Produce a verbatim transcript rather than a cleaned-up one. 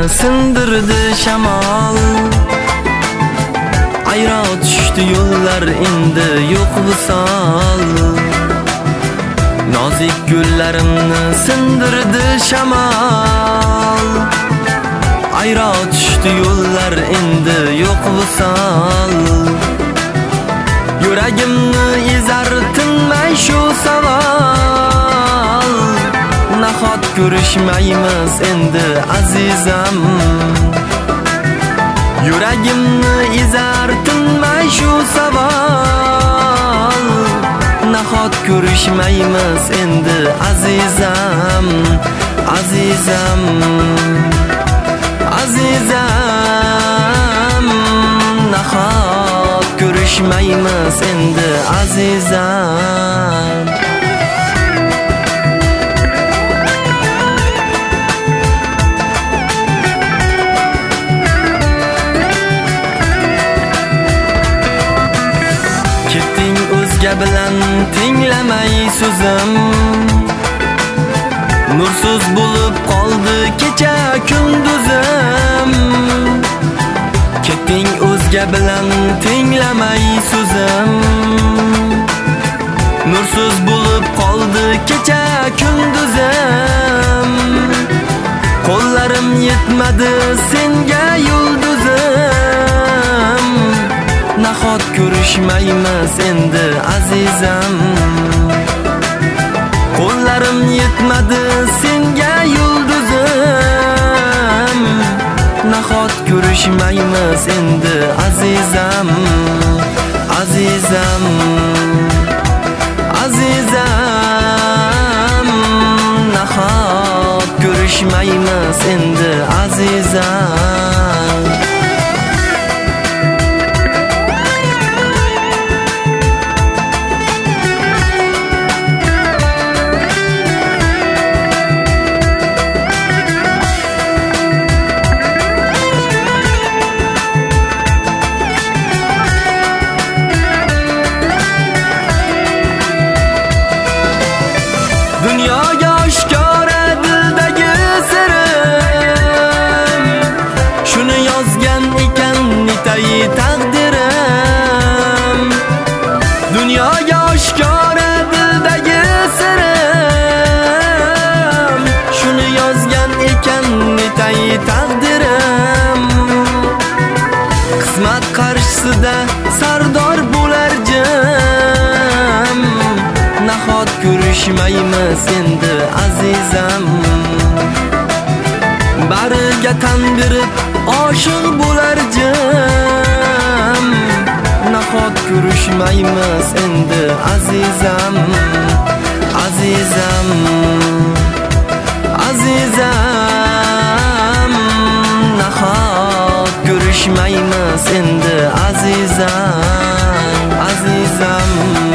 sindirdi shamol. Ayro tushdi yo'llar endi yo'q visol. Nozik gullarimni sindirdi shamol. Ayro tushdi yo'llar endi yo'q visol. Yuragimni ezar tinmay shu savol. Nahot ko'rishmaymiz endi azizam. Yuragimni ezar tinmay shu savol. Nahot ko'rishmaymiz endi azizam, azizam, azizam. Nahot ko'rishmaymiz endi azizam. Ketding o'zga bilan tinglamay so'zim. Nursiz bo'lib qoldi kecha kunduzim. Ketding o'zga bilan tinglamay so'zim. Nursiz bo'lib qoldi kecha kunduzim. Qo'llarim yetmadi senga yulduzim. Nahot ko'rishmaymiz endi azizam. Qo'llarim yetmadi senga yulduzim. Nahot ko'rishmaymiz endi azizam, azizam, azizam. Nahot ko'rishmaymiz endi azizam. Dunyoga oshkora dildagi sirim. Shuni yozgan ekan netay taqdirim. Dunyoga oshkora dildagi sirim. Shuni yozgan ekan netay taqdirim. Qismat qarshisida sardor bo'lar jim. Nahot ko'rishmaymiz endi azizam. Bariga tan berib oshiq bo'lar jim. Nahot ko'rishmaymiz endi azizam, azizam, azizam. Nahot ko'rishmaymiz endi azizam, azizam.